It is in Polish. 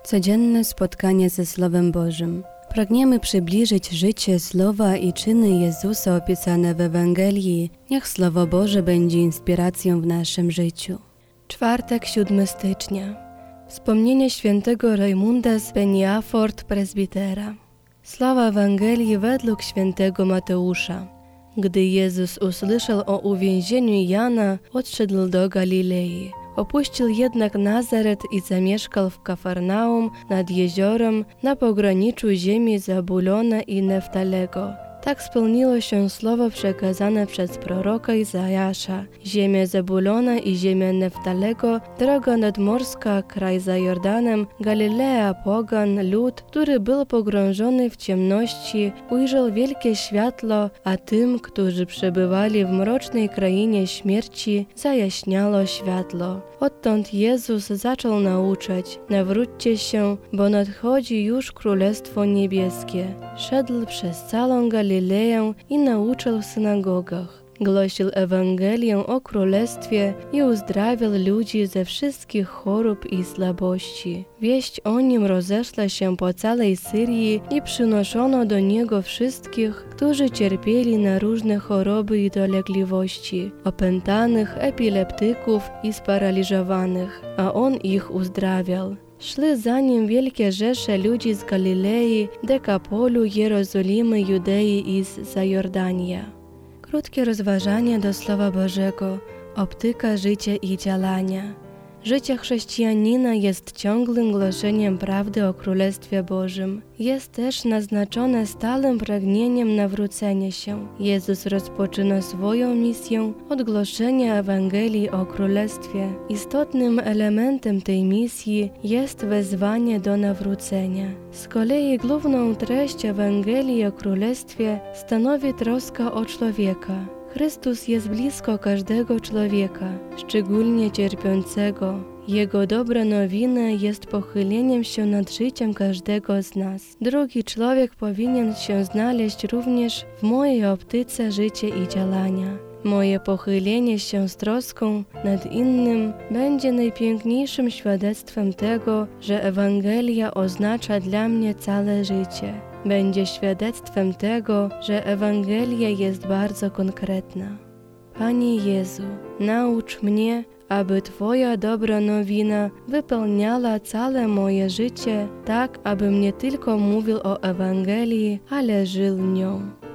Codzienne spotkanie ze Słowem Bożym. Pragniemy przybliżyć życie, słowa i czyny Jezusa opisane w Ewangelii. Niech Słowo Boże będzie inspiracją w naszym życiu. Czwartek, 7 stycznia. Wspomnienie świętego Rajmunda z Peniafort, prezbitera. Słowa Ewangelii według świętego Mateusza. Gdy Jezus usłyszał o uwięzieniu Jana, odszedł do Galilei. Opuścił jednak Nazaret i zamieszkał w Kafarnaum nad jeziorem na pograniczu ziemi Zabulona i Neftalego. Tak spełniło się słowo przekazane przez proroka Izajasza. Ziemia Zabulona i ziemia Neftalego, droga nadmorska, kraj za Jordanem, Galilea, pogan, lud, który był pogrążony w ciemności, ujrzał wielkie światło, a tym, którzy przebywali w mrocznej krainie śmierci, zajaśniało światło. Odtąd Jezus zaczął nauczać: nawróćcie się, bo nadchodzi już Królestwo Niebieskie. Szedł przez całą Galileję i nauczał w synagogach. Głosił Ewangelię o Królestwie i uzdrawiał ludzi ze wszystkich chorób i słabości. Wieść o nim rozeszła się po całej Syrii i przynoszono do niego wszystkich, którzy cierpieli na różne choroby i dolegliwości, opętanych, epileptyków i sparaliżowanych, a on ich uzdrawiał. Szły za nim wielkie rzesze ludzi z Galilei, Dekapolu, Jerozolimy, Judei i z Zajordania. Krótkie rozważanie do Słowa Bożego, optyka życia i działania. Życie chrześcijanina jest ciągłym głoszeniem prawdy o Królestwie Bożym. Jest też naznaczone stałym pragnieniem nawrócenia się. Jezus rozpoczyna swoją misję od głoszenia Ewangelii o Królestwie. Istotnym elementem tej misji jest wezwanie do nawrócenia. Z kolei główną treść Ewangelii o Królestwie stanowi troska o człowieka. Chrystus jest blisko każdego człowieka, szczególnie cierpiącego. Jego dobra nowina jest pochyleniem się nad życiem każdego z nas. Drugi człowiek powinien się znaleźć również w mojej optyce życia i działania. Moje pochylenie się z troską nad innym będzie najpiękniejszym świadectwem tego, że Ewangelia oznacza dla mnie całe życie. Będzie świadectwem tego, że Ewangelia jest bardzo konkretna. Panie Jezu, naucz mnie, aby Twoja dobra nowina wypełniała całe moje życie, tak abym nie tylko mówił o Ewangelii, ale żył nią.